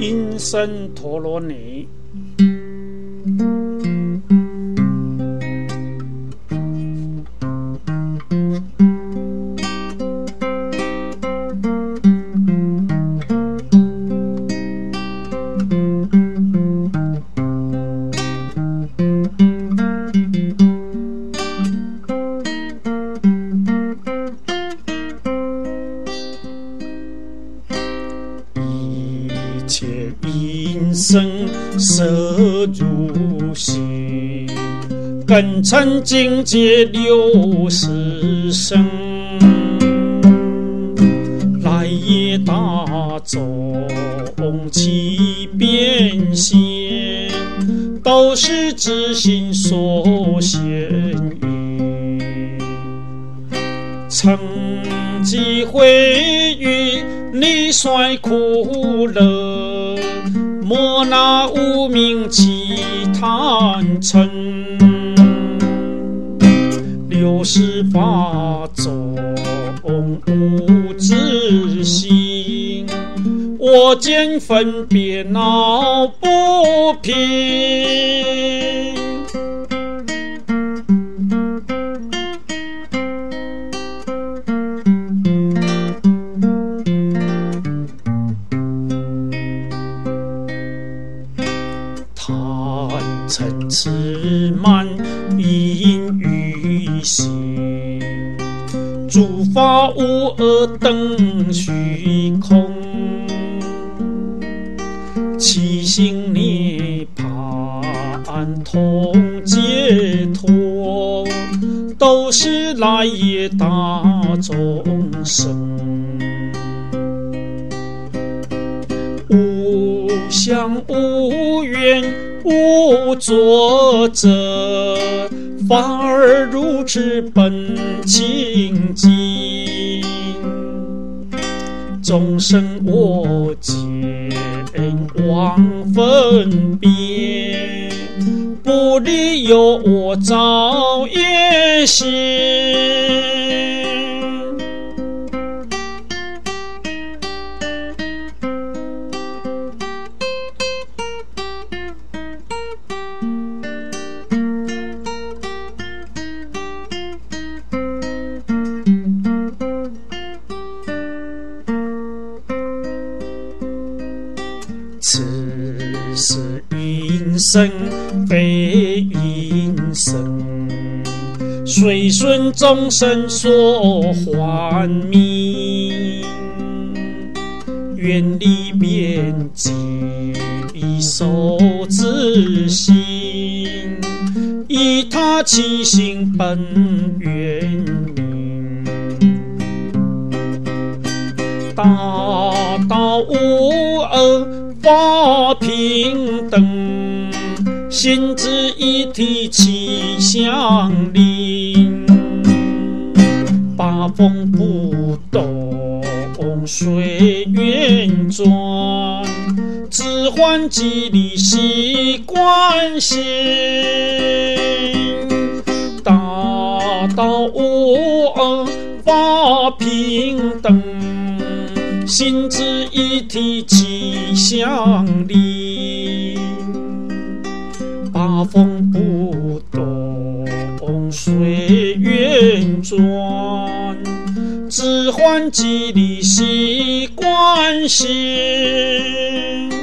因身陀罗尼。一切因生摄入心，根尘境界60生，来也大众其变现，都是自心所现因。曾几回于历衰苦乐，莫那无名起贪嗔，68种无自性，我见分别闹不平。贪嗔痴慢因于心，诸法无二等虚空，七性涅槃同解脱，都是来也大众生。无相无愿无作者，法而如此本清净。众生我见妄分别，不离有我造业心。此是因生非因生，随顺众生所还命，远离边际受自心，依他其行本愿明。大道无二法平等，心之一体其相邻。八风不动随缘转，只还即离习惯性。大道无二法平等，心之一体其相邻。八风不动随缘转，只还即离习惯性。